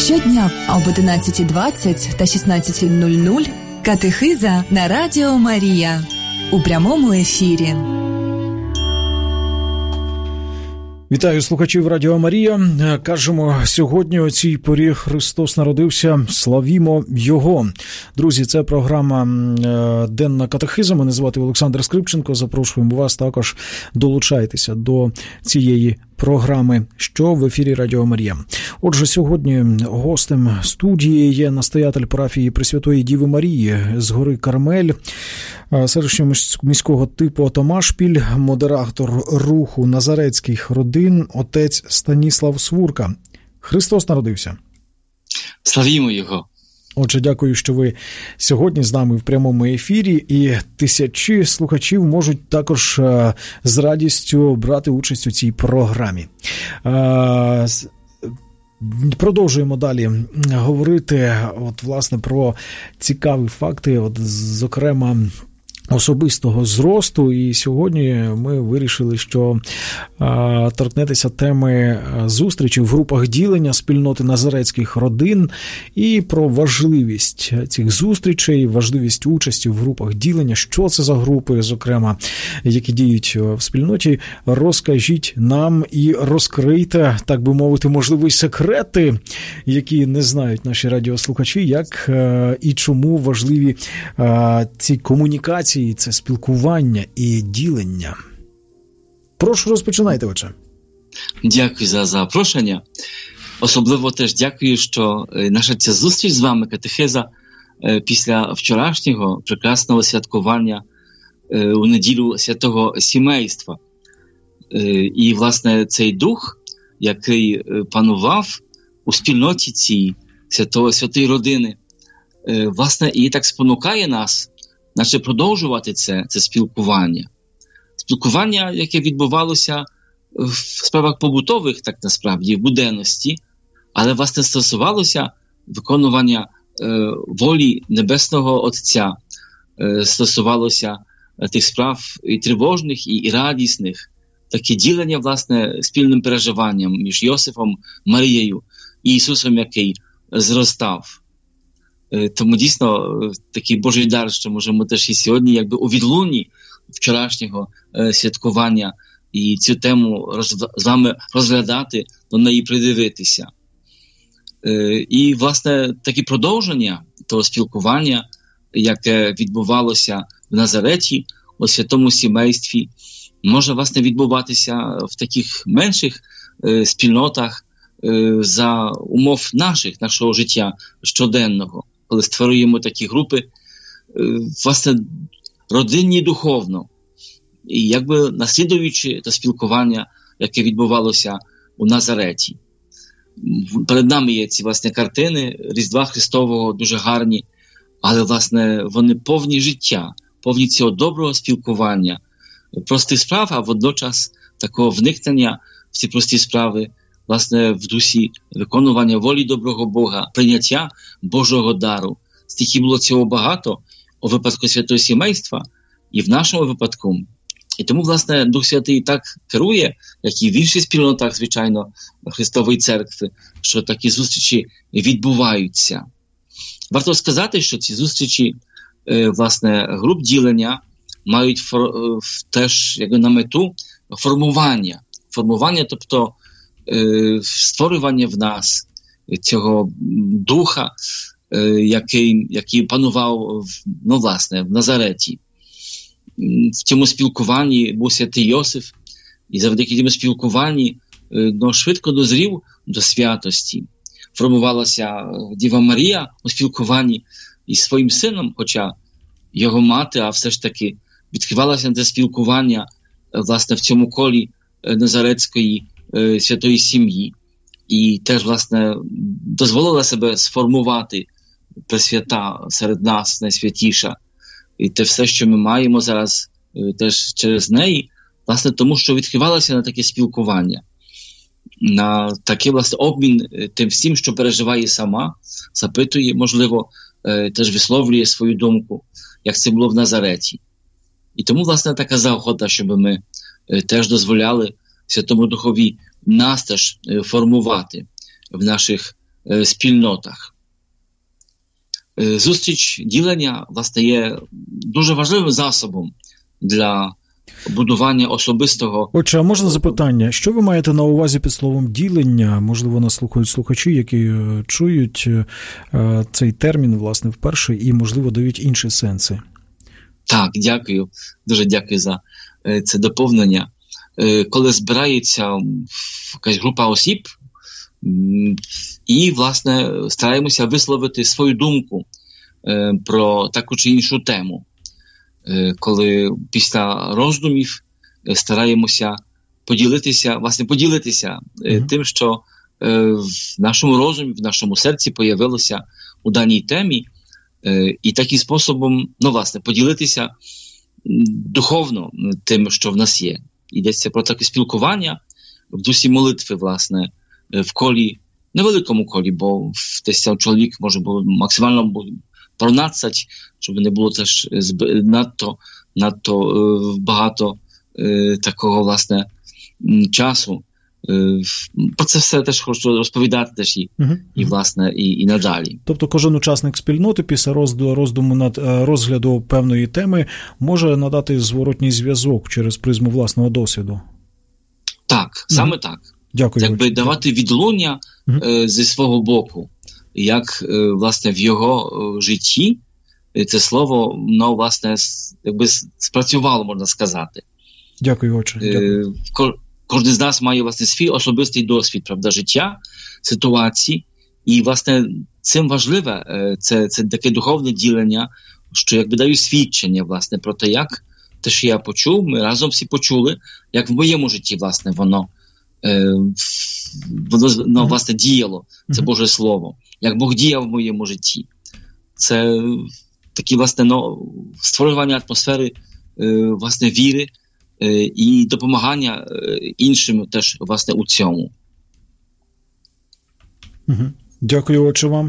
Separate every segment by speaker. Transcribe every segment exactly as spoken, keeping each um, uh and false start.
Speaker 1: Щодня об одинадцята двадцять та шістнадцята нуль нуль катехиза на Радіо Марія у прямому ефірі.
Speaker 2: Вітаю слухачів Радіо Марія. Кажемо, сьогодні о цій порі Христос народився, славімо Його. Друзі, це програма «Денна катехиза». Мене звати Олександр Скрипченко. Запрошуємо вас також, долучайтеся до цієї програми, що в ефірі Радіо Марія. Отже, сьогодні гостем студії є настоятель парафії Пресвятої Діви Марії з гори Кармель, селищного міського типу Томашпіль, модератор руху назарецьких родин, отець Станіслав Свурка. Христос народився.
Speaker 3: Славімо Його.
Speaker 2: Отже, дякую, що ви сьогодні з нами в прямому ефірі, і тисячі слухачів можуть також з радістю брати участь у цій програмі. Продовжуємо далі говорити, от, власне, про цікаві факти, от, зокрема, особистого зросту, і сьогодні ми вирішили, що а, торкнетеся теми зустрічі в групах ділення спільноти назарецьких родин і про важливість цих зустрічей, важливість участі в групах ділення, що це за групи, зокрема, які діють в спільноті. Розкажіть нам і розкрийте, так би мовити, можливі секрети, які не знають наші радіослухачі, як а, і чому важливі а, ці комунікації, це спілкування і ділення. Прошу, розпочинайте, отче.
Speaker 3: Дякую за запрошення. Особливо теж дякую, що наша ця зустріч з вами, катехиза, після вчорашнього прекрасного святкування у неділю святого сімейства. І, власне, цей дух, який панував у спільноті цій святої, святої родини, власне, і так спонукає нас, наче продовжувати це, це спілкування. Спілкування, яке відбувалося в справах побутових, так насправді, в буденності, але, власне, стосувалося виконування е, волі Небесного Отця, е, стосувалося е, тих справ і тривожних, і, і радісних, таке ділення, власне, спільним переживанням між Йосифом, Марією і Ісусом, який зростав. Тому дійсно такий Божий дар, що можемо теж і сьогодні якби у відлунні вчорашнього е, святкування і цю тему роз, з вами розглядати, до неї придивитися. Е, і, власне, таке продовження того спілкування, яке відбувалося в Назареті, у святому сімействі, може, власне, відбуватися в таких менших е, спільнотах е, за умов наших, нашого життя щоденного. Коли створюємо такі групи, власне, родинні духовно. І якби наслідуючи те спілкування, яке відбувалося у Назареті. Перед нами є ці, власне, картини Різдва Христового, дуже гарні, але, власне, вони повні життя, повні цього доброго спілкування, простих справ, а водночас такого вникнення в ці прості справи, власне, в дусі виконування волі доброго Бога, прийняття Божого дару. Стільки було цього багато у випадку святого сімейства і в нашому випадку. І тому, власне, Дух Святий так керує, як і в інших спільнотах, звичайно, Христової Церкви, що такі зустрічі відбуваються. Варто сказати, що ці зустрічі, власне, груп ділення мають фор... теж як на мету формування. Формування, тобто створювання в нас цього духа, який, який панував, ну, власне, в Назареті. В цьому спілкуванні був святий Йосиф, і завдяки цьому спілкуванні ну, швидко дозрів до святості. Формувалася Діва Марія у спілкуванні із своїм сином, хоча його мати, а все ж таки відкривалася на це спілкування, власне, в цьому колі назарецької святої сім'ї. І теж, власне, дозволила себе сформувати Пресвята серед нас, найсвятіша. І те все, що ми маємо зараз, теж через неї, власне, тому що відкривалася на таке спілкування, на такий, власне, обмін тим всім, що переживає сама, запитує, можливо, теж висловлює свою думку, як це було в Назареті. І тому, власне, така заохота, щоб ми теж дозволяли Святому Духові нас теж формувати в наших спільнотах. Зустріч ділення, власне, є дуже важливим засобом для будування особистого...
Speaker 2: Отже, а можна запитання, що ви маєте на увазі під словом ділення? Можливо, нас слухають слухачі, які чують цей термін, власне, вперше і, можливо, дають інші сенси.
Speaker 3: Так, дякую. Дуже дякую за це доповнення. Коли збирається якась група осіб, і, власне, стараємося висловити свою думку про таку чи іншу тему. Коли після роздумів стараємося поділитися, власне, поділитися mm-hmm. тим, що в нашому розумі, в нашому серці появилося у даній темі, і таким способом, ну, власне, поділитися духовно тим, що в нас є. Йдеться про таке спілкування в дусі молитви, власне, в колі, невеликому колі, бо десь чоловік може було максимально пронадцять, щоб не було теж надто, надто багато такого, власне, часу. Про це все теж хочу розповідати теж і, uh-huh. і власне, і, і надалі.
Speaker 2: Тобто кожен учасник спільноти після роздуму над розгляду певної теми може надати зворотній зв'язок через призму власного досвіду?
Speaker 3: Так, саме uh-huh. так.
Speaker 2: Дякую.
Speaker 3: Якби давати відлуння uh-huh. е, зі свого боку, як, е, власне, в його е, житті це слово, ну, власне, якби спрацювало, можна сказати.
Speaker 2: Дякую, отче. Дякую.
Speaker 3: Е, Кожен з нас має, власне, свій особистий досвід, правда, життя, ситуації. І, власне, цим важливе це, це таке духовне ділення, що, якби, даю свідчення, власне, про те, як те, що я почув, ми разом всі почули, як в моєму житті, власне, воно, е, воно, ну, власне, діяло, це Боже Слово, як Бог діяв в моєму житті. Це такі, власне, ну, створювання атмосфери, е, власне, віри, і допомагання іншим теж, власне, у цьому.
Speaker 2: Дякую, отче, вам.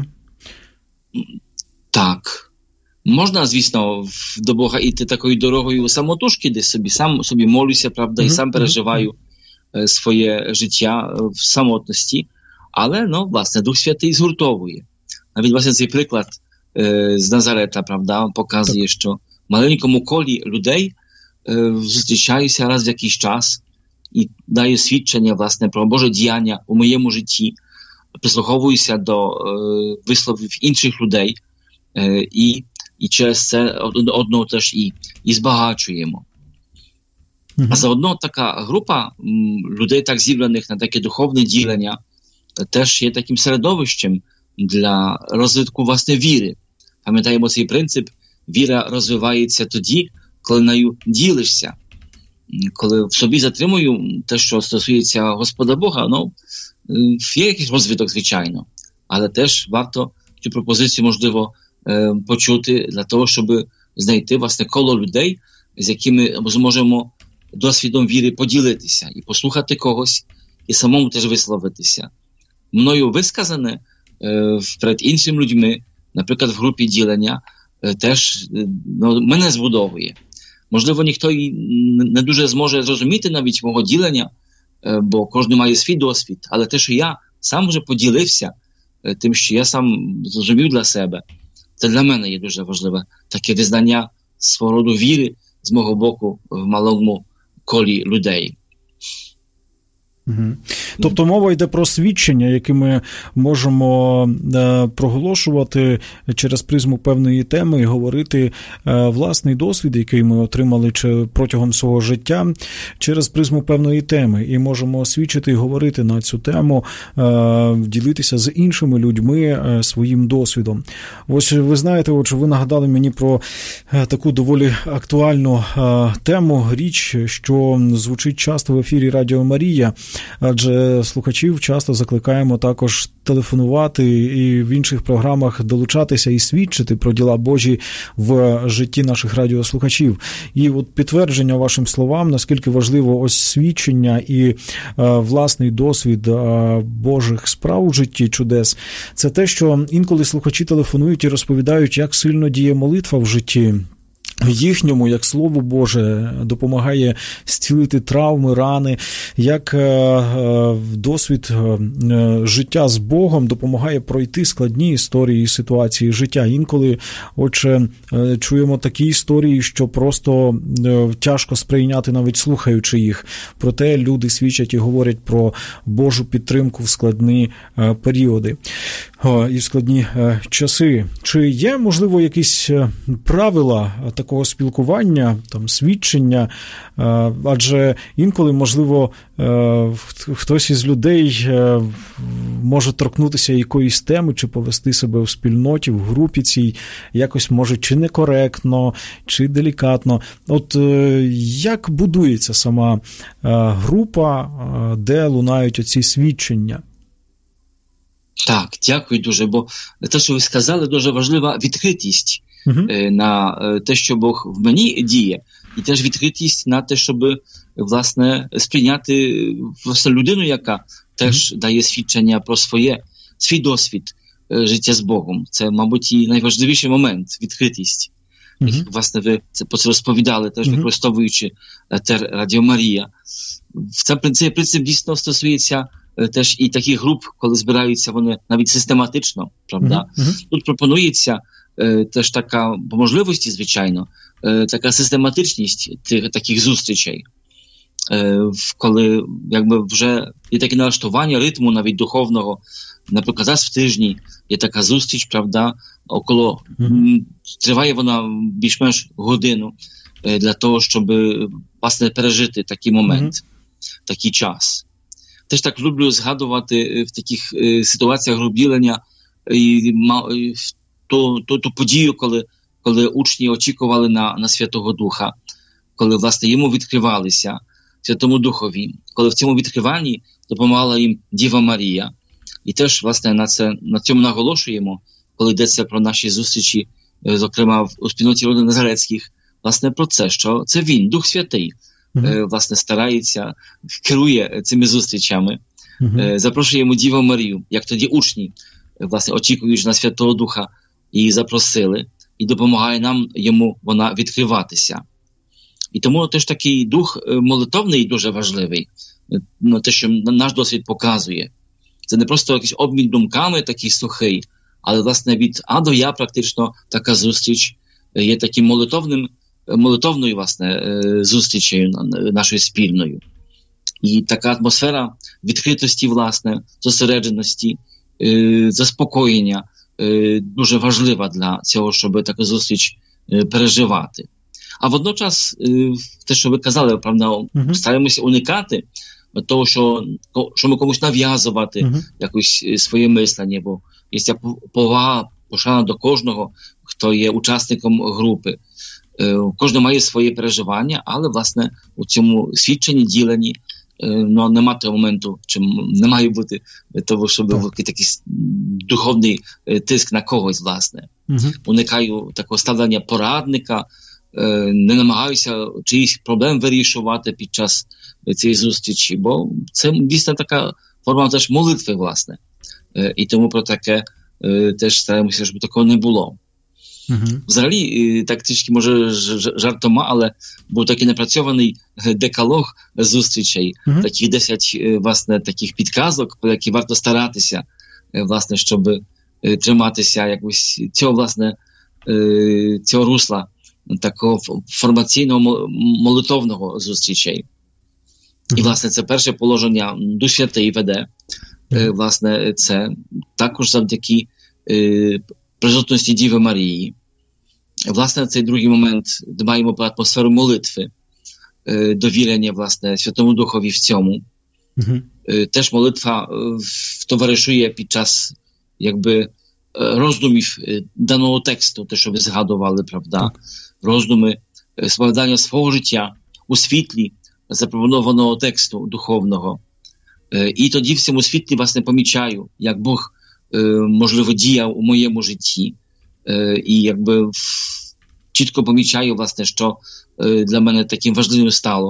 Speaker 3: Так. Можна, звісно, до Бога йти такою дорогою самотужки, де собі сам собі молюся, правда, і сам переживаю своє життя в самотності, але, ну, власне, Дух Святий згуртовує. Навіть, власне, цей приклад з Назарета, правда, показує, так. що в маленькому колі людей зустрічаюся раз в якийсь час і даю свідчення, власне, про Боже діяння у моєму житті, прислуховуюся до е, висловів інших людей е, і, і через це одного теж і, і збагачуємо. Mm-hmm. А заодно така група м, людей, так зібраних на таке духовне ділення, теж є таким середовищем для розвитку, власне, віри. Пам'ятаємо цей принцип, віра розвивається тоді, коли нею ділишся, коли в собі затримую те, що стосується Господа Бога, ну, є якийсь розвиток, звичайно, але теж варто цю пропозицію, можливо, почути для того, щоб знайти, власне, коло людей, з якими ми зможемо досвідом віри поділитися і послухати когось, і самому теж висловитися. Мною висказане перед іншими людьми, наприклад, в групі ділення, теж, ну, мене збудовує. Можливо, ніхто і не дуже зможе зрозуміти навіть мого ділення, бо кожен має свій досвід, але те, що я сам вже поділився тим, що я сам зрозумів для себе, це для мене є дуже важливе таке визнання свого роду віри з мого боку в малому колі людей.
Speaker 2: Угу. Тобто мова йде про свідчення, які ми можемо е, проголошувати через призму певної теми і говорити е, власний досвід, який ми отримали чи, протягом свого життя, через призму певної теми. І можемо свідчити і говорити на цю тему, е, ділитися з іншими людьми е, своїм досвідом. Ось ви знаєте, отже, ви нагадали мені про е, таку доволі актуальну е, тему, річ, що звучить часто в ефірі Радіо Марія. Адже слухачів часто закликаємо також телефонувати і в інших програмах долучатися і свідчити про діла Божі в житті наших радіослухачів. І от підтвердження вашим словам, наскільки важливо ось свідчення і е, власний досвід е, Божих справ у житті чудес, це те, що інколи слухачі телефонують і розповідають, як сильно діє молитва в житті. їхньому, як Слово Боже, допомагає зцілити травми, рани, як досвід життя з Богом допомагає пройти складні історії і ситуації життя. Інколи, отже, чуємо такі історії, що просто тяжко сприйняти, навіть слухаючи їх. Проте люди свідчать і говорять про Божу підтримку в складні періоди і в складні часи. Чи є, можливо, якісь правила такого спілкування, там, свідчення, адже інколи, можливо, хтось із людей може торкнутися якоїсь теми, чи повести себе в спільноті, в групі цій, якось, може, чи некоректно, чи делікатно. От як будується сама група, де лунають оці свідчення?
Speaker 3: Так, дякую дуже, бо те, що ви сказали, дуже важлива відкритість uh-huh. на те, що Бог в мені діє, і теж відкритість на те, щоб, власне, сприйняти власне, людину, яка теж uh-huh. дає свідчення про своє, свій досвід життя з Богом. Це, мабуть, і найважливіший момент – відкритість. Uh-huh. Як, власне, ви це про це розповідали, теж uh-huh. використовуючи етер Радіо Марія. Це принцип, принцип дійсно стосується теж і таких груп, коли збираються вони навіть систематично, правда? Uh-huh. Тут пропонується е, теж така, по можливості, звичайно, е, така систематичність тих, таких зустрічей, е, коли якби вже є таке налаштування ритму навіть духовного, наприклад, раз в тижні є така зустріч, правда, около, uh-huh. триває вона більш-менш годину е, для того, щоб, власне, пережити такий момент, uh-huh. такий час. Теж так люблю згадувати в таких е, ситуаціях розділення і, і ту, ту, ту подію, коли, коли учні очікували на, на Святого Духа, коли, власне, йому відкривалися, Святому Духові, коли в цьому відкриванні допомагала їм Діва Марія. І теж, власне, на, це, на цьому наголошуємо, коли йдеться про наші зустрічі, е, зокрема, в, у спільноті родин Назарецьких, власне, про це, що це Він, Дух Святий, Uh-huh. власне, старається, керує цими зустрічами, uh-huh. запрошуємо Діву Марію, як тоді учні, власне, очікують на Святого Духа, її запросили, і допомагає нам йому вона відкриватися. І тому теж такий дух молитовний дуже важливий, на те, що наш досвід показує. Це не просто якийсь обмін думками, такий сухий, але, власне, від А до Я практично така зустріч є таким молитовним молитовною, власне, зустрічею нашою спільною. І така атмосфера відкритості, власне, зосередженості, заспокоєння дуже важлива для цього, щоб таку зустріч переживати. А водночас, те, що ви казали, правда, uh-huh. стараємося уникати того, що, що ми комусь нав'язувати uh-huh. якось своє мислення, бо є ця повага, пошана до кожного, хто є учасником групи. Кожен має своє переживання, але, власне, у цьому свідченні, діленні, ну, нема того моменту, чи не має бути того, щоб був такий духовний тиск на когось, власне. Uh-huh. Уникаю такого ставлення порадника, не намагаюся чиїсь проблем вирішувати під час цієї зустрічі, бо це дійсно така форма теж молитви, власне. І тому про таке теж стараємося, щоб такого не було. Uh-huh. Взагалі, так трішки, може, жартома, але був такий напрацьований декалог зустрічей, uh-huh. таких десять, власне, таких підказок, про які варто старатися, власне, щоб триматися якось цього, власне, цього русла, такого формаційного молитовного зустрічей. Uh-huh. І, власне, це перше положення Дух Святий веде, uh-huh. власне, це також завдяки присутності Діви Марії. Власне, цей другий момент дбаємо про атмосферу молитви, довірення, власне, Святому Духові в цьому. Uh-huh. Теж молитва товаришує під час, якби, роздумів даного тексту, те, що ви згадували, правда, uh-huh. роздуми, сповідання свого життя у світлі запропонованого тексту духовного. І тоді в цьому світлі, власне, помічаю, як Бог можливо, діяв у моєму житті. І якби чітко помічаю, власне, що для мене таким важливим стало.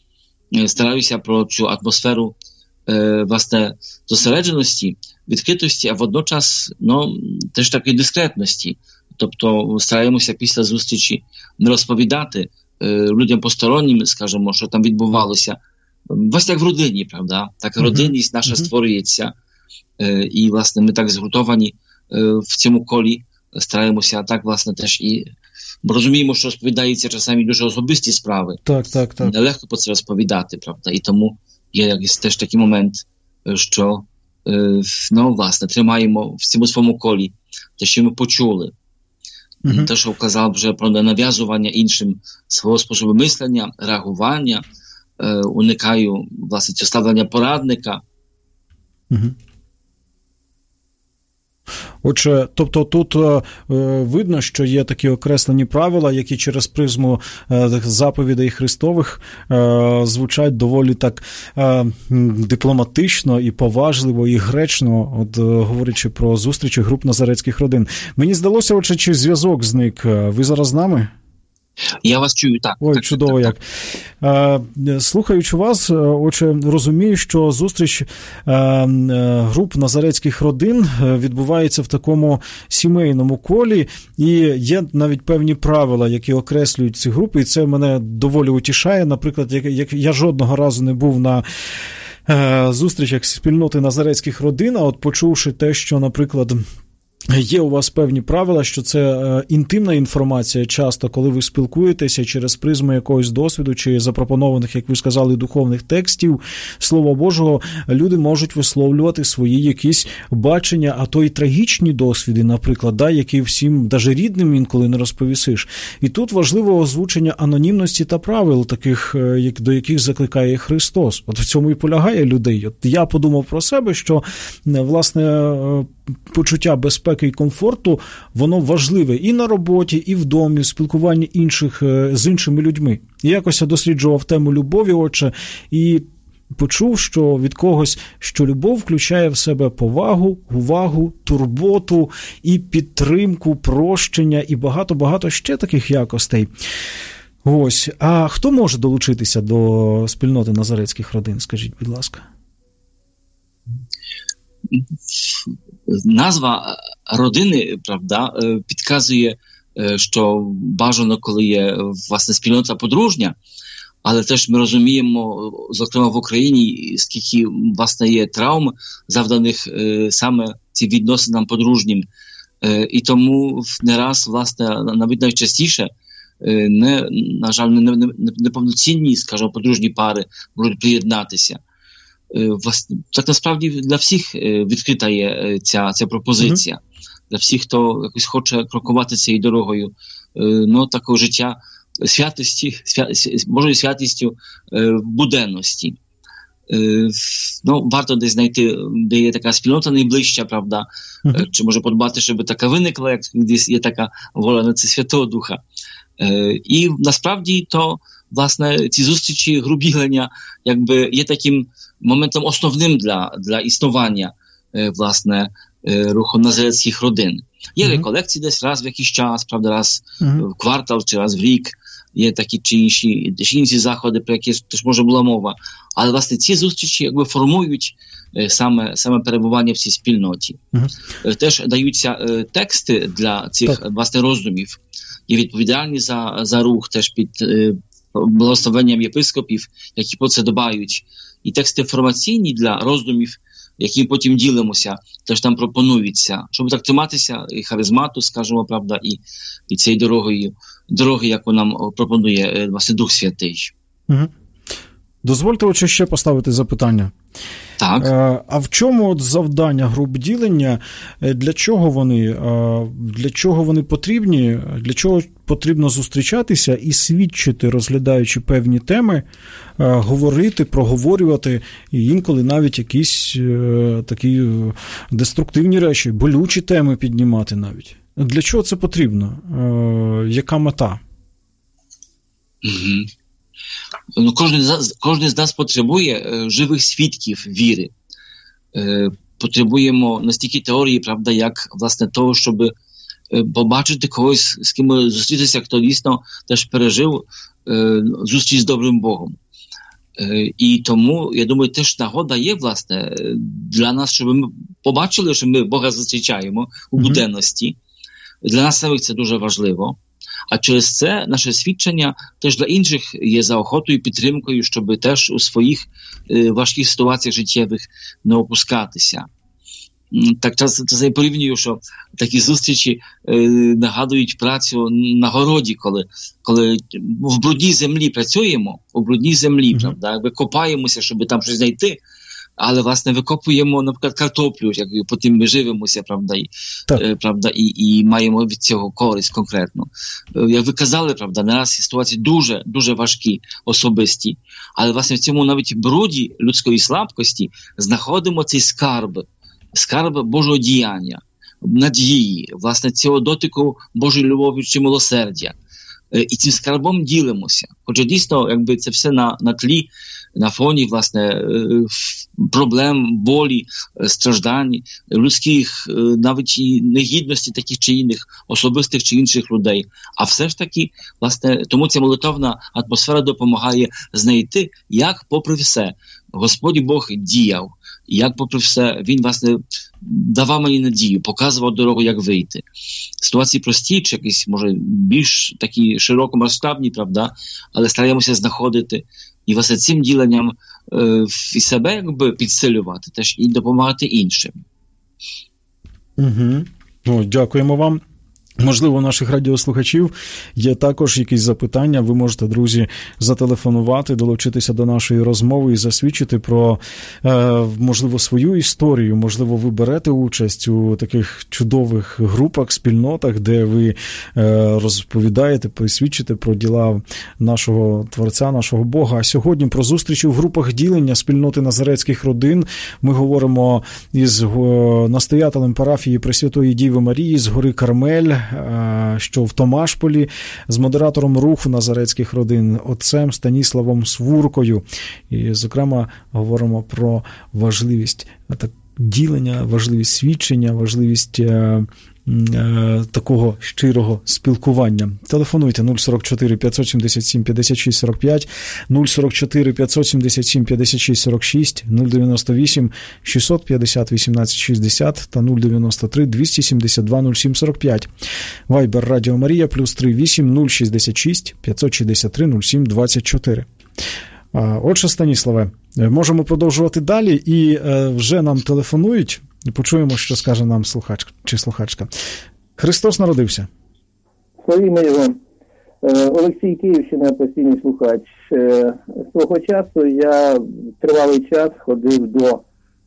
Speaker 3: Стараюся про цю атмосферу, власне, зосередженості, відкритості, а водночас, ну, теж такої дискретності. тобто стараємося після зустрічі не розповідати людям постороннім, скажімо, що там відбувалося. Власне, як в родині, правда? Так родинність наша uh-huh. створюється. І, власне, ми так згуртовані в цьому колі, стараємося так, власне, теж і... Бо розуміємо, що розповідаються часами дуже особисті справи.
Speaker 2: Так, так, так.
Speaker 3: Нелегко про це розповідати, правда? І тому є якийсь теж такий момент, що, ну, власне, тримаємо в цьому своєму колі те, що ми почули. Uh-huh. Те, що вказав вже про нав'язування іншим свого способу мислення, реагування, е, уникаю, власне, цього ставлення порадника.
Speaker 2: Угу. Отже, тобто тут е, видно, що є такі окреслені правила, які через призму е, заповідей Христових е, звучать доволі так е, дипломатично і поважливо, і гречно, от, е, говорячи про зустрічі груп назарецьких родин. Мені здалося, отже, чи зв'язок зник. Ви зараз з нами?
Speaker 3: Я вас чую, так.
Speaker 2: Ой,
Speaker 3: так,
Speaker 2: чудово
Speaker 3: так,
Speaker 2: як. Так. Слухаючи вас, отже, розумію, що зустріч груп назарецьких родин відбувається в такому сімейному колі, і є навіть певні правила, які окреслюють ці групи, і це мене доволі утішає. Наприклад, як я жодного разу не був на зустрічах спільноти назарецьких родин, а от почувши те, що, наприклад, є у вас певні правила, що це е, інтимна інформація часто, коли ви спілкуєтеся через призму якогось досвіду чи запропонованих, як ви сказали, духовних текстів Слова Божого, люди можуть висловлювати свої якісь бачення, а то й трагічні досвіди, наприклад, да, які всім, даже рідним інколи не розповісиш. І тут важливо озвучення анонімності та правил, таких, як, до яких закликає Христос. От в цьому і полягає людей. От я подумав про себе, що, власне, почуття безпеки і комфорту, воно важливе і на роботі, і в домі, в спілкуванні інших з іншими людьми. І якось я досліджував тему любові, отже, і почув, що від когось, що любов включає в себе повагу, увагу, турботу і підтримку, прощення і багато-багато ще таких якостей. Ось. А хто може долучитися до спільноти назарецьких родин, скажіть, будь ласка?
Speaker 3: Назва родини, правда, підказує, що бажано, коли є, власне, спільнота подружня, але теж ми розуміємо, зокрема в Україні, скільки, власне, є травм, завданих саме цим відносинам подружнім. І тому не раз, власне, навіть найчастіше, не, на жаль, неповноцінні, скажімо, подружні пари можуть приєднатися. Так насправді для всіх відкрита є ця, ця пропозиція. Mm-hmm. Для всіх, хто якось хоче крокувати цією дорогою, ну, такого життя святості, свя, Божою святістю в буденності. Ну, варто десь знайти, де є така спільнота найближча, правда, mm-hmm. чи може подбати, щоб така виникла, як десь є така воля на це Святого Духа. І насправді то, власне, ці зустрічі, грубілення, якби є таким моментом основним для, для існування, власне, руху назарецьких родин. Є mm-hmm. реколекції десь раз в якийсь час, правда, раз mm-hmm. в квартал чи раз в рік, є такі чи інші, чи інші заходи, про які теж може була мова. Але, власне, ці зустрічі якби формують саме, саме перебування в цій спільноті. Mm-hmm. Теж даються тексти для цих, так. власне, роздумів. Є відповідальні за, за рух, теж під благословенням єпископів, які про це дбають. І тексти інформаційні для роздумів, які потім ділимося, теж там пропонуються, щоб так триматися і харизмату, скажімо, правда, і, і цієї дорогою, дороги, яку нам пропонує, власне, Дух Святий. Угу.
Speaker 2: Дозвольте отже ще поставити запитання.
Speaker 3: Так.
Speaker 2: А в чому от завдання груп ділення, для чого вони, для чого вони потрібні, для чого потрібно зустрічатися і свідчити, розглядаючи певні теми, говорити, проговорювати, і інколи навіть якісь такі деструктивні речі, болючі теми піднімати навіть. Для чого це потрібно? Яка мета?
Speaker 3: Угу. Ну, кожен, кожен з нас потребує е, живих свідків віри. Е, потребуємо настільки теорії, правда, як, власне, того, щоб е, побачити когось, з ким зустрітися, хто дійсно теж пережив е, зустріч з добрим Богом. Е, і тому, я думаю, теж нагода є, власне, для нас, щоб ми побачили, що ми Бога зустрічаємо у буденності. Для нас самих це дуже важливо. А через це наше свідчення теж для інших є заохотою і підтримкою, щоб теж у своїх е, важких ситуаціях життєвих не опускатися. Так часто це я порівнюю, що такі зустрічі е, нагадують працю на городі, коли, коли в брудній землі працюємо, у брудній землі, mm-hmm. правда, викопаємося, щоб там щось знайти, але, власне, викопуємо, наприклад, картоплю, як потім ми живемося, правда, і, е, правда, і, і маємо від цього користь конкретно. Е, як ви казали, правда, не раз ситуації дуже, дуже важкі, особисті, але, власне, в цьому навіть бруді людської слабкості знаходимо цей скарб, скарб Божого діяння, надії, власне, цього дотику Божої любові чи милосердя. Е, і цим скарбом ділимося. Хоча дійсно, якби це все на, на тлі, на фоні, власне, проблем, болі, страждань, людських, навіть і негідності таких чи інших, особистих чи інших людей. А все ж таки, власне, тому ця молитовна атмосфера допомагає знайти, як попри все Господь Бог діяв, як попри все Він, власне, давав мені надію, показував дорогу, як вийти. Ситуації прості, чи якісь, може, більш такі широкомасштабні, правда, але стараємося знаходити і, власне, цим діленням е, і себе, якби, підсилювати, теж і допомагати іншим.
Speaker 2: Угу. Ну, дякуємо вам. Можливо, у наших радіослухачів є також якісь запитання. Ви можете, друзі, зателефонувати, долучитися до нашої розмови і засвідчити про, е, можливо, свою історію. Можливо, ви берете участь у таких чудових групах, спільнотах, де ви е, розповідаєте, присвідчите про діла нашого Творця, нашого Бога. А сьогодні про зустрічі в групах ділення спільноти Назарецьких родин ми говоримо із настоятелем парафії Пресвятої Діви Марії з гори Кармель, що в Томашполі, з модератором руху Назарецьких родин, отцем Станіславом Свуркою. І, зокрема, говоримо про важливість так, ділення, важливість свідчення, важливість е, е, такого щирого спілкування. Телефонуйте нуль сорок чотири п'ятсот сімдесят сім п'ятдесят шість сорок п'ять, нуль сорок чотири п'ятсот сімдесят сім п'ятдесят шість сорок шість, нуль дев'яносто вісім шістсот п'ятдесят вісімнадцять шістдесят та нуль дев'яносто три двісті сімдесят два нуль сім сорок п'ять. Вайбер Радіо Марія плюс три вісім нуль шістдесят шість п'ятсот шістдесят три нуль сім двадцять чотири. Отже, Станіславе, можемо продовжувати далі, і вже нам телефонують, і почуємо, що скаже нам слухач чи слухачка. Христос народився.
Speaker 4: Славімо Його. Олексій, Київщина, постійний слухач. Свого часу я тривалий час ходив до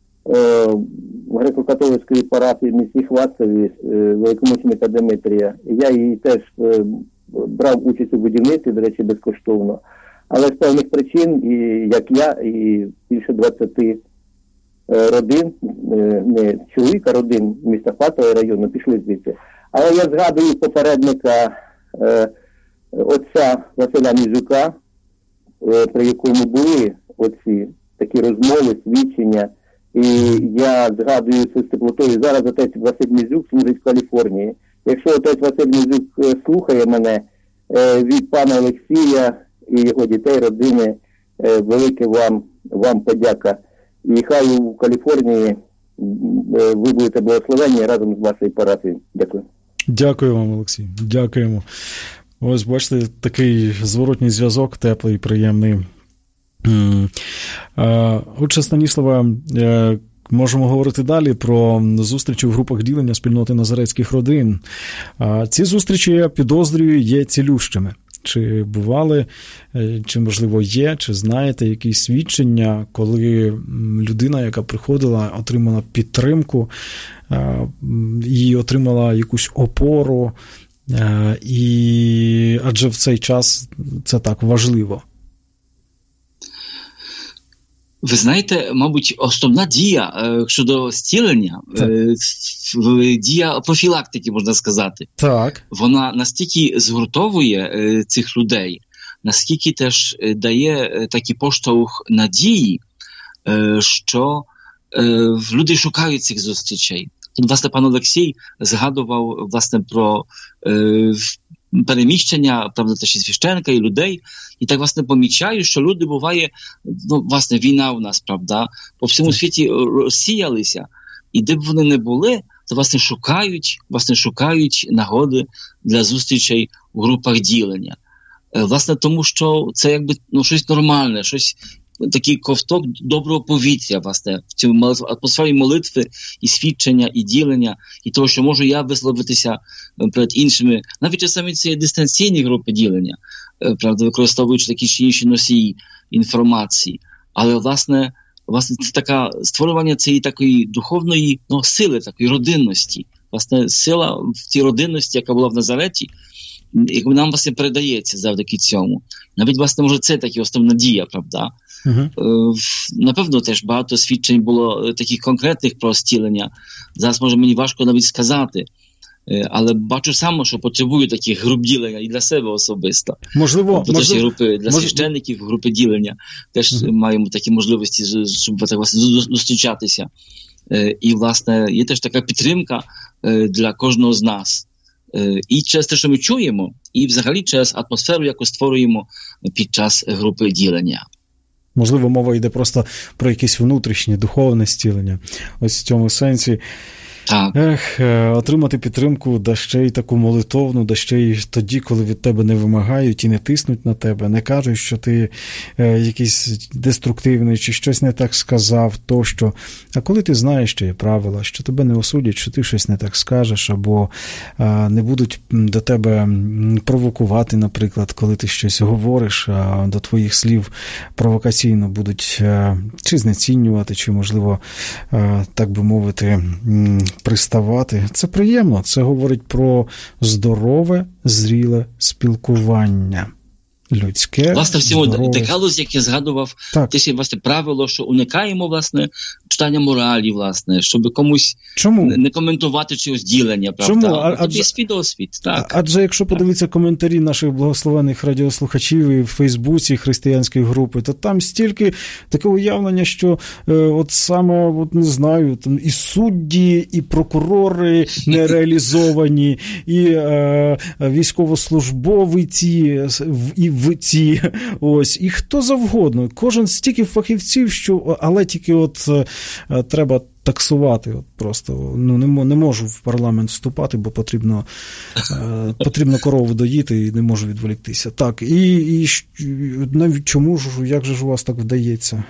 Speaker 4: греко-католицької парафії в місті Хвацеві, великомученика Димитрія. Я її теж брав участь у будівництві, до речі, безкоштовно. Але з певних причин, і як я, і більше двадцяти родин, не чоловік, а родин міста Хвацевого району пішли звідси. Але я згадую попередника е, отця Василя Мізюка, е, при якому були оці такі розмови, свідчення. І я згадую це з теплотою. Зараз отець Василь Мізюк служить в Каліфорнії. Якщо отець Василь Мізюк слухає мене, е, від пана Олексія і його дітей, родини, е, велике вам, вам подяка. І хай у Каліфорнії е, ви будете благословені разом з вашою парафією. Дякую.
Speaker 2: Дякую вам, Олексій. Дякуємо. Ось, бачите, такий зворотній зв'язок, теплий, приємний. Отже, Станіслава, можемо говорити далі про зустрічі в групах ділення спільноти Назарецьких родин. Ці зустрічі, я підозрюю, є цілющими. Чи бували, чи, можливо, є, чи знаєте якісь свідчення, коли людина, яка приходила, отримала підтримку і отримала якусь опору, і адже в цей час це так важливо?
Speaker 3: Ви знаєте, мабуть, основна дія е, щодо зцілення, е, дія профілактики, можна сказати.
Speaker 2: Так.
Speaker 3: Вона настільки згуртовує е, цих людей, наскільки теж дає такий поштовх надії, е, що е, люди шукають цих зустрічей. Тут, власне, пан Олексій згадував, власне, про е, переміщення, правда, теж і священика, і людей. І так, власне, помічаю, що люди, буває, ну, власне, війна у нас, правда, по всьому світі розсіялися. І де б вони не були, то, власне, шукають, власне, шукають нагоди для зустрічей у групах ділення. Власне, тому що це якби ну, щось нормальне, щось такий ковток доброго повітря, власне, в цьому атмосфері молитви і свідчення, і ділення, і того, що можу я висловитися перед іншими, навіть часами це є дистанційні групи ділення, правда, використовуючи такі чи інші носії інформації. Але, власне, власне це така створювання цієї такої духовної ну, сили, такої родинності. Власне, сила в цій родинності, яка була в Назареті, яка нам, власне, передається завдяки цьому. Навіть, власне, може, це така основна дія, правда? Uh-huh. Напевно, теж багато свідчень було таких конкретних про зцілення. Зараз, може, мені важко навіть сказати. Але бачу саме, що потребую таких груп ділення і для себе особисто.
Speaker 2: Можливо,
Speaker 3: тобто,
Speaker 2: можливо
Speaker 3: групи для
Speaker 2: мож...
Speaker 3: священників, групи ділення. Теж uh-huh. маємо такі можливості, щоб так, власне, зустрічатися. І, власне, є теж така підтримка для кожного з нас. І через те, що ми чуємо, і взагалі через атмосферу, яку створюємо під час групи ділення.
Speaker 2: Можливо, мова йде просто про якесь внутрішнє, духовне зцілення. Ось в цьому сенсі.
Speaker 3: Так.
Speaker 2: Ех, отримати підтримку, да ще й таку молитовну, да ще й тоді, коли від тебе не вимагають і не тиснуть на тебе, не кажуть, що ти е, якийсь деструктивний, чи щось не так сказав, тощо. А коли ти знаєш, що є правила, що тебе не осудять, що ти щось не так скажеш, або е, не будуть до тебе провокувати, наприклад, коли ти щось говориш, а до твоїх слів провокаційно будуть е, чи знецінювати, чи, можливо, е, так би мовити, приставати. Це приємно. Це говорить про здорове, зріле спілкування. Людське,
Speaker 3: власне, в цьому
Speaker 2: здорове...
Speaker 3: декалозі, як я згадував,
Speaker 2: так.
Speaker 3: теж є, власне, правило, що уникаємо, власне, читання моралі, власне, щоб комусь
Speaker 2: Чому?
Speaker 3: не коментувати чогось ділення, правда?
Speaker 2: Чому? А, адже,
Speaker 3: є свій досвід, так.
Speaker 2: Адже якщо подивитися коментарі наших благословених радіослухачів і в Фейсбуці християнської групи, то там стільки таке уявлення, що е, от саме, от не знаю, там і судді, і прокурори не реалізовані, і е, військовослужбовці, і в ці, ось, і хто завгодно. Кожен стільки фахівців, що, але тільки от е, треба таксувати. От просто ну, не, не можу в парламент вступати, бо потрібно, е, потрібно корову доїти і не можу відволіктися. Так, і, і навіть чому ж, як же ж у вас так вдається?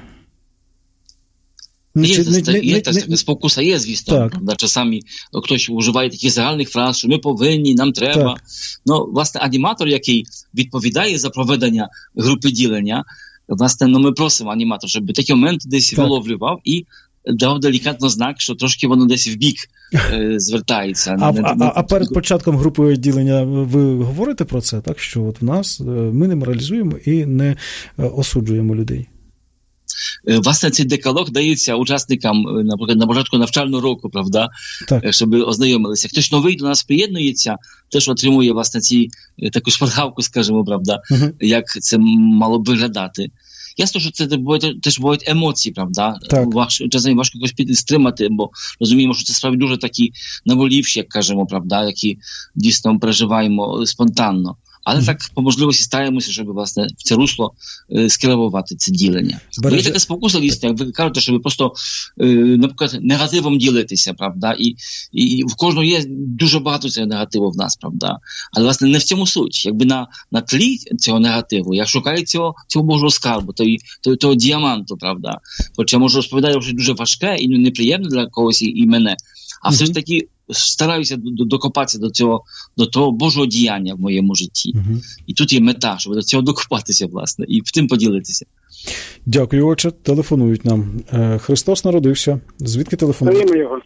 Speaker 3: Є, не, не, є не, така спокуса, є, звісно. Так. Часами хтось вживає таких загальних фраз, що ми повинні, нам треба. Так. Ну, власне, аніматор, який відповідає за проведення групи ділення, власне, ну, ми просимо аніматор, щоб такий момент десь так. виловлював і дав делікатно знак, що трошки воно десь в бік е, звертається.
Speaker 2: А, не, а, не, а перед початком групи ділення ви говорите про це, так? Що от в нас ми не моралізуємо і не осуджуємо людей?
Speaker 3: Власне, цей декалог дається учасникам, наприклад, на початку навчального року, правда,
Speaker 2: так.
Speaker 3: щоб ознайомилися. Хтось новий до нас приєднується, теж отримує, власне, ці, таку шпаргалку, скажімо, правда, uh-huh. як це мало б виглядати. Ясно, що це теж бувають емоції, правда, Важ, часами важко якось стримати, бо розуміємо, що це справді дуже такі наволівші, як кажемо, правда, які дійсно переживаємо спонтанно. Але mm-hmm. так по можливості стараємося, щоб, власне, в це русло е, скеровувати це ділення. Береже... Є така спокуса, дійсно, як ви кажете, що ви просто, е, наприклад, негативом ділитеся, правда, і, і, і в кожного є дуже багато цього негативу в нас, правда. Але, власне, не в цьому суть. Якби на, на тлі цього негативу я шукаю цього, цього Божого скарбу, того, того, того діаманту, правда. Хоча, може, розповідаю, що дуже важке і неприємне для когось і, і мене, а mm-hmm. все ж таки стараюся докопатися до цього, до того Божого діяння в моєму житті. Uh-huh. І тут є мета, щоб до цього докопатися, власне, і в тим поділитися.
Speaker 2: Дякую, отче. Телефонують нам. Христос народився. Звідки телефонують?
Speaker 5: Славімо його.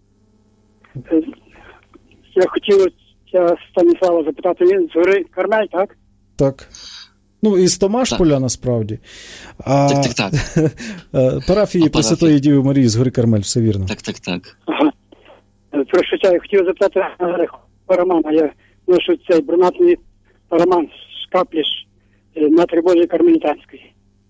Speaker 5: Я хотів Станіслава запитати, він з гори Кармель, так?
Speaker 2: Так. Ну, із Томашполя, так. насправді. А
Speaker 3: так, так, так.
Speaker 2: Парафії Пресвятої Діви Марії з гори Кармель, все вірно.
Speaker 3: Так, так, так.
Speaker 5: Ага. Прошу, я хотів запитати Романа. Я ношу цей брунатний роман «Шкапліш» Матері Божої Кармелітанської.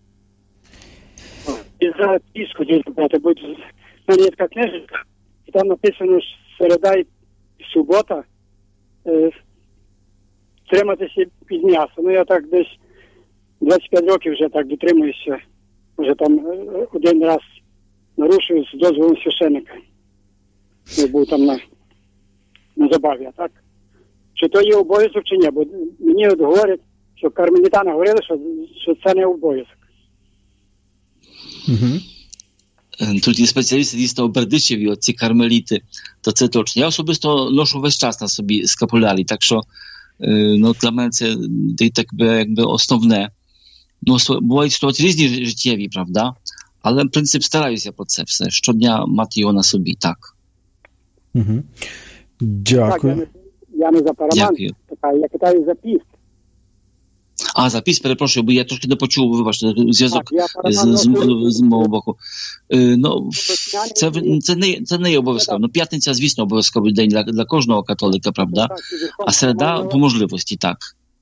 Speaker 5: І за піску хотів запитати, бо в мене є така книжечка, і там написано, що середа і субота е, триматися від м'яса. Ну, я так десь двадцять п'ять років вже так дотримуюся. Вже там один раз нарушив з дозволом священника. Я був там на, на забаві, так? Чи то є обов'язок, чи ні? Бо мені от говорять, що кармелітани говорили, що, що це не обов'язок.
Speaker 2: Угу.
Speaker 3: Тут є спеціалісти дійсно Бердичеві, от ці кармеліти, то це точно. Я особисто ношу весь час на собі скапулярі, так що ну, для мене це так би, якби основне. Ну, бувають ситуації різні життєві, правда? Але, в принципі, стараюся про це все. Щодня мати його на собі, так.
Speaker 2: Угу. Дякую.
Speaker 5: Так, я, не, я не за параман, така, я питаю за піст.
Speaker 3: А, за піст, перепрошую, бо я трошки не почув, вибачте, зв'язок так, з, з, з мого боку. Е, ну, це, це, не, це не є обов'язково. Ну, п'ятниця, звісно, обов'язковий день для, для кожного католика, правда? А середа по можливості, так.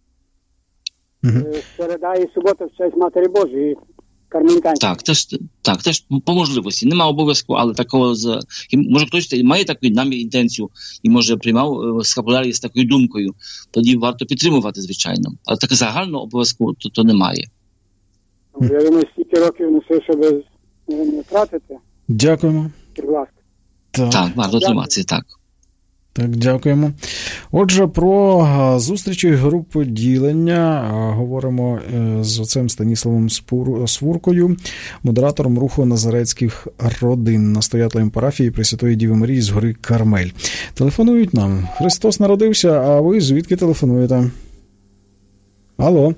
Speaker 5: Угу. Середа і субота в честь Матері Божої.
Speaker 3: Так, теж, так, теж по можливості. Нема обов'язку, але такого з... Може хтось має таку намір, інтенцію і може приймав скапулярі з такою думкою, тоді варто підтримувати, звичайно. Але так загального обов'язку то, то немає.
Speaker 5: Я думаю, стільки років носив, щоб не втратити.
Speaker 2: Дякуємо.
Speaker 5: Будь ласка.
Speaker 3: Так, так варто триматися, так.
Speaker 2: Так, дякуємо. Отже, про зустрічі групи ділення говоримо з отцем Станіславом Свуркою, модератором руху Назарецьких родин, настоятелем парафії Пресвятої Діви Марії з гори Кармель. Телефонують нам. Христос народився, а ви звідки телефонуєте? Алло.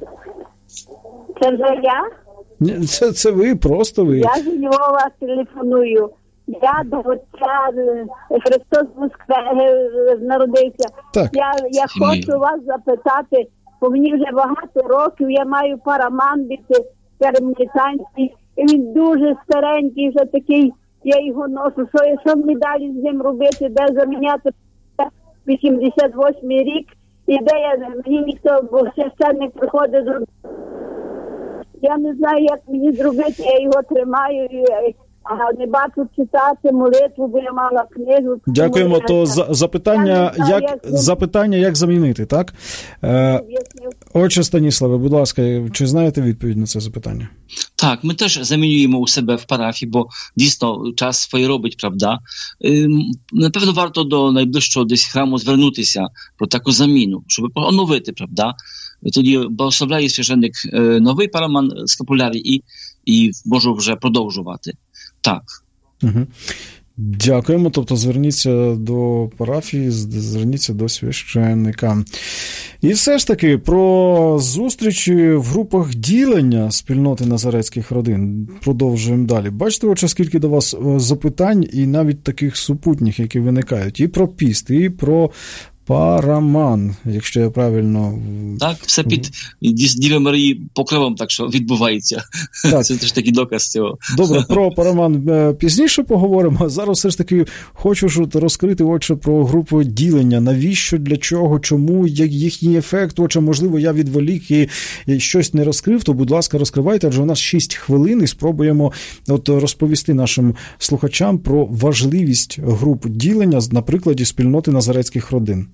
Speaker 6: Це вже я?
Speaker 2: Ні, це, це ви, просто ви.
Speaker 6: Я з Львова телефоную. Я до Отця Христос народився.
Speaker 2: Так.
Speaker 6: Я, я хочу вас запитати, бо мені вже багато років, я маю параман біти кармелітанський, і він дуже старенький, вже такий, я його ношу. Що, що мені далі з ним робити, де заміняти вісімдесят восьмий рік, і де я, мені ніхто, бо священник приходить зробити. Я не знаю, як мені зробити, я його тримаю і... Ага, не бачу читати молитву, бо я мала книгу.
Speaker 2: Дякуємо. То за, запитання, знаю, як, як запитання, як замінити, так? Е, Отче Станіславе, будь ласка, чи знаєте відповідь на це запитання?
Speaker 3: Так, ми теж замінюємо у себе в парафії, бо дійсно час своє робить, правда. Е, напевно, варто до найближчого десь храму звернутися про таку заміну, щоб оновити, правда. Тоді благословляє священник е, новий параман скапулярі і, і можу вже продовжувати. Так.
Speaker 2: Угу. Дякуємо. Тобто зверніться до парафії, зверніться до священника. І все ж таки про зустрічі в групах ділення спільноти Назарецьких родин. Продовжуємо далі. Бачите, отже, скільки до вас запитань і навіть таких супутніх, які виникають. І про піст, і про параман, якщо я правильно...
Speaker 3: Так, все під Діви Марії покровом, так що відбувається. Так. Це теж такий доказ цього.
Speaker 2: Добре, про параман пізніше поговоримо, а зараз все ж таки хочу розкрити, отже, про групу ділення. Навіщо, для чого, чому, їхній ефект, отже, можливо, я відволік і щось не розкрив, то, будь ласка, розкривайте, адже у нас шість хвилин і спробуємо от розповісти нашим слухачам про важливість груп ділення на прикладі спільноти Назарецьких родин.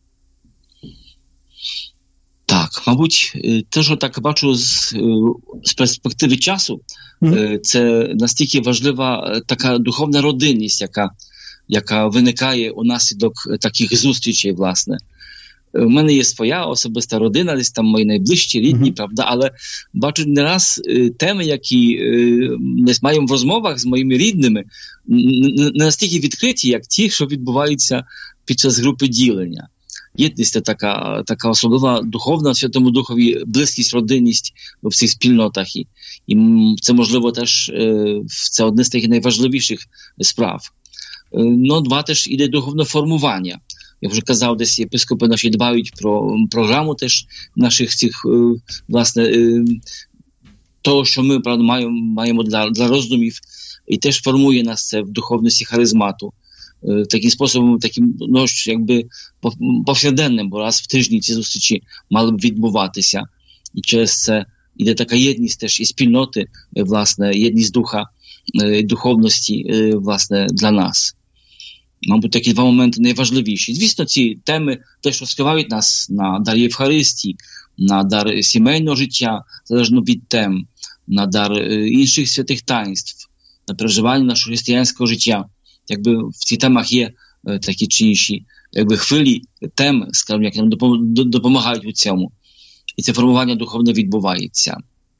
Speaker 3: Так, мабуть, те, що так бачу з, з перспективи часу, mm-hmm. це настільки важлива така духовна родинність, яка, яка виникає унаслідок таких зустрічей, власне. У мене є своя особиста родина, десь там мої найближчі, рідні, mm-hmm. правда, але бачу не раз теми, які десь маємо в розмовах з моїми рідними, не настільки відкриті, як ті, що відбуваються під час групи ділення. Єдність – така, така особлива духовна Святому Духові, близькість, родинність в цих спільнотах. І, і це, можливо, теж це одне з таких найважливіших справ. Ну, два теж іде духовне формування. Я вже казав, десь єпископи наші дбають про програму теж наших цих, власне, того, що ми, правда, маємо, маємо для, для роздумів, і теж формує нас це в духовності харизмату. Таким способом, таким, ну, якби повсякденним, бо раз в тижні ці зустрічі мали б відбуватися. І через це йде така єдність теж і спільноти, власне, єдність духа, духовності, власне, для нас. Мабуть, такі два моменти найважливіші. Звісно, ці теми теж розкривають нас на дар Євхаристії, на дар сімейного життя, залежно від тем, на дар інших святих таїнств, на переживання нашого християнського життя. Якби в цих темах є такі чи інші якби хвилі тем, скажімо, які нам допомагають у цьому. І це формування духовне відбувається.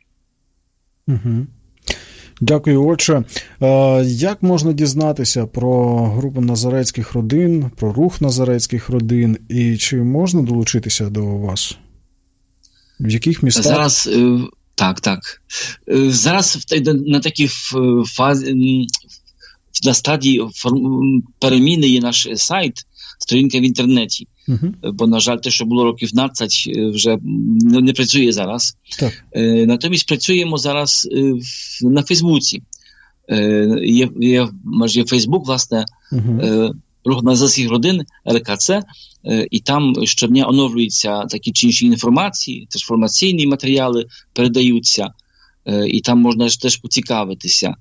Speaker 2: Угу. Дякую, отче. Як можна дізнатися про групу назарецьких родин, про рух назарецьких родин, і чи можна долучитися до вас? В яких містах?
Speaker 3: Зараз, так, так. Зараз на такій фазі, на стадії переміни є наш сайт, сторінка в інтернеті. Uh-huh. Бо, на жаль, те, що було років п'ятнадцять, вже не працює зараз. Так. Натомість працюємо зараз на Фейсбуці. Є, є, є Фейсбук, власне, uh-huh. рух назарецьких родин, ер ка це, і там щодня оновлюються такі чи інші інформації, теж інформаційні матеріали передаються, і там можна теж поцікавитися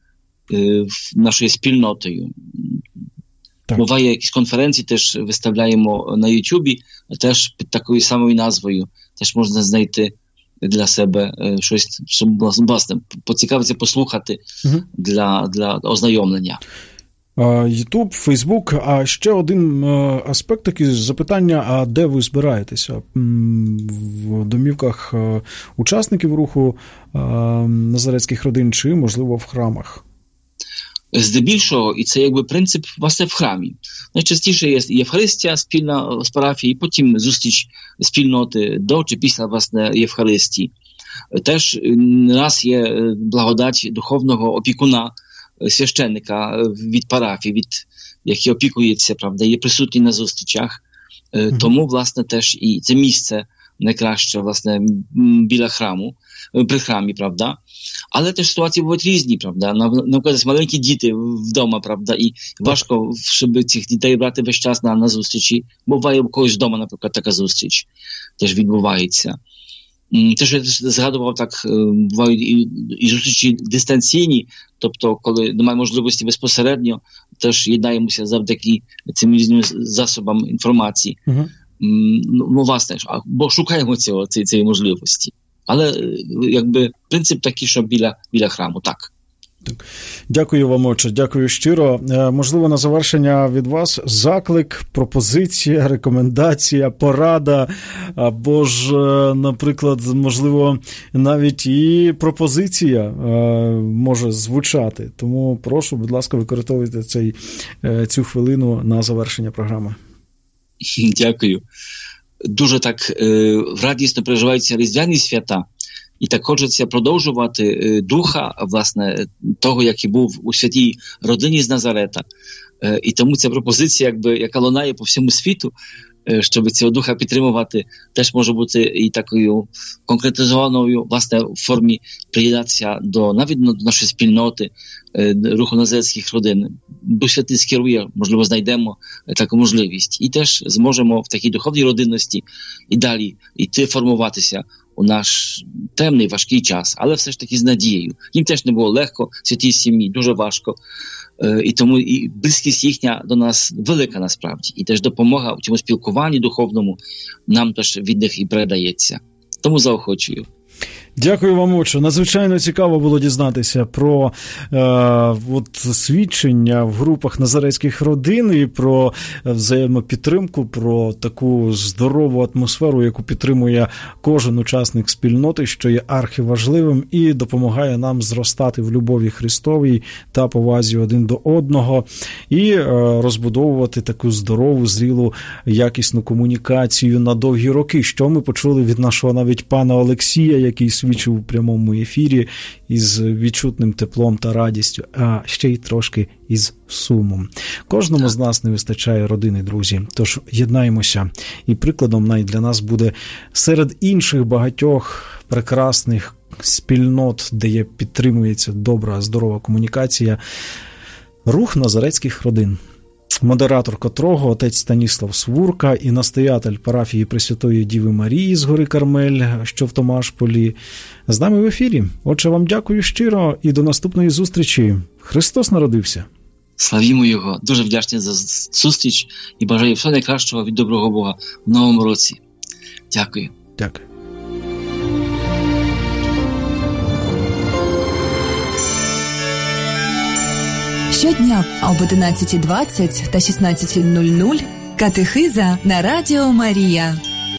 Speaker 3: нашою спільнотою. Так. Буває, якісь конференції теж виставляємо на Ютубі, теж під такою самою назвою. Теж можна знайти для себе щось, щоб, власне, поцікавитися, послухати угу. для, для ознайомлення.
Speaker 2: Ютуб, Фейсбук, а ще один аспект такий запитання, а де ви збираєтеся? В домівках учасників руху назарецьких родин чи, можливо, в храмах?
Speaker 3: Здебільшого, і це якби принцип, власне, в храмі. Найчастіше є Євхаристія спільна з парафії, потім зустріч спільноти до чи після, власне, Євхаристії. Теж раз є благодать духовного опікуна, священника від парафії, від, який опікується, правда, є присутній на зустрічах. Mm-hmm. Тому, власне, теж і це місце найкраще, власне, біля храму, при храмі, правда. Але теж ситуації бувають різні, правда. Наприклад, маленькі діти вдома, правда, і важко, щоб цих дітей брати весь час на, на зустрічі. Буває у когось вдома, наприклад, така зустріч теж відбувається. Те, що я згадував, так, бувають і, і зустрічі дистанційні, тобто, коли немає можливості безпосередньо, теж єднаємося завдяки цим різним засобам інформації. Uh-huh. Ну, власне, бо шукаємо цього, цієї, цієї можливості. Але, якби, принцип такий, що біля, біля храму, так.
Speaker 2: Так. Дякую вам, отче, дякую щиро. Можливо, на завершення від вас заклик, пропозиція, рекомендація, порада, або ж, наприклад, можливо, навіть і пропозиція може звучати. Тому прошу, будь ласка, використовуйте цей, цю хвилину на завершення програми.
Speaker 3: Дякую. Дуже так е, радісно переживаються різдвяні свята, і так хочеться продовжувати е, духа, власне, того, який був у святій родині з Назарета. Е, і тому ця пропозиція, якби, яка лунає по всьому світу, е, щоб цього духа підтримувати, теж може бути і такою конкретизованою, власне, в формі приєднатися до, навіть до нашої спільноти, е, руху назарецьких родин. Дух Святий скерує, можливо, знайдемо таку можливість. І теж зможемо в такій духовній родинності і далі йти формуватися у наш темний, важкий час, але все ж таки з надією. Їм теж не було легко, святій сім'ї, дуже важко. І тому і близькість їхня до нас велика насправді. І теж допомога у цьому спілкуванні духовному нам теж від них і передається. Тому заохочую.
Speaker 2: Дякую вам, отче. Надзвичайно цікаво було дізнатися про е, от, свідчення в групах назарецьких родин і про взаємопідтримку, про таку здорову атмосферу, яку підтримує кожен учасник спільноти, що є архіважливим і допомагає нам зростати в любові Христовій та повазі один до одного і е, розбудовувати таку здорову, зрілу, якісну комунікацію на довгі роки, що ми почули від нашого навіть пана Олексія, який свідчив у прямому ефірі із відчутним теплом та радістю, а ще й трошки із сумом. Кожному з нас не вистачає родини, друзі, тож єднаємося. І прикладом навіть для нас буде серед інших багатьох прекрасних спільнот, де є підтримується добра, здорова комунікація, рух назарецьких родин, модератор котрого отець Станіслав Свурка і настоятель парафії Пресвятої Діви Марії з гори Кармель, що в Томашполі, з нами в ефірі. Отже, вам дякую щиро і до наступної зустрічі. Христос народився.
Speaker 3: Славімо Його. Дуже вдячний за зустріч і бажаю всього найкращого від доброго Бога в новому році. Дякую.
Speaker 2: Дякую.
Speaker 1: Щодня щодня об одинадцятій двадцять та шістнадцятій нуль нуль катехиза на Радіо Марія.